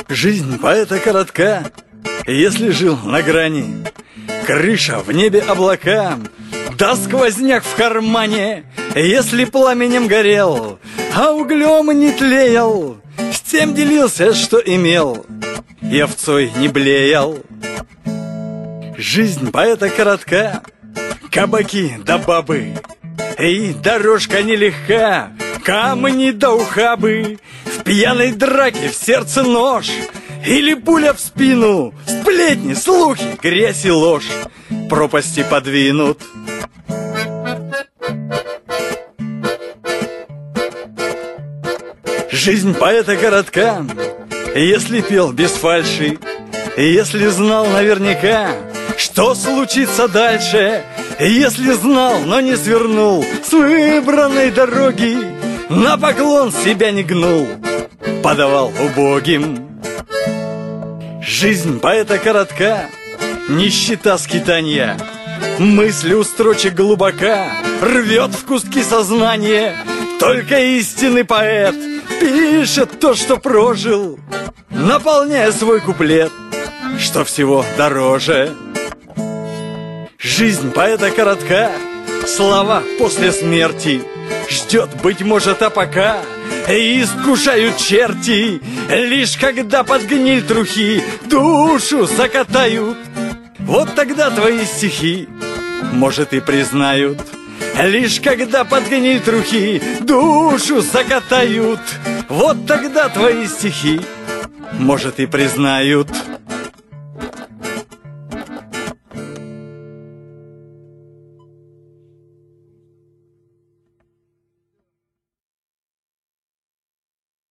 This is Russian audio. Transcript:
Жизнь поэта коротка, если жил на грани. Крыша в небе облака, да сквозняк в кармане. Если пламенем горел, а углем не тлеял, с тем делился, что имел, и овцой не блеял. Жизнь поэта коротка, кабаки да бабы, и дорожка нелегка, камни да ухабы. В пьяной драке в сердце нож, или пуля в спину, сплетни, слухи, грязь и ложь пропасти подвинут. Жизнь поэта коротка, если пел без фальши, если знал наверняка, что случится дальше, если знал, но не свернул с выбранной дороги, на поклон себя не гнул, подавал убогим. Жизнь поэта коротка, нищета скитанья, мысль у строчек глубока, рвет в куски сознания. Только истинный поэт пишет то, что прожил, наполняя свой куплет, что всего дороже. Жизнь поэта коротка, слова после смерти ждет, быть может, а пока и искушают черти, лишь когда под гниль трухи душу закатают. Вот тогда твои стихи, может, и признают, лишь когда под гниль трухи душу закатают. Вот тогда твои стихи, может, и признают.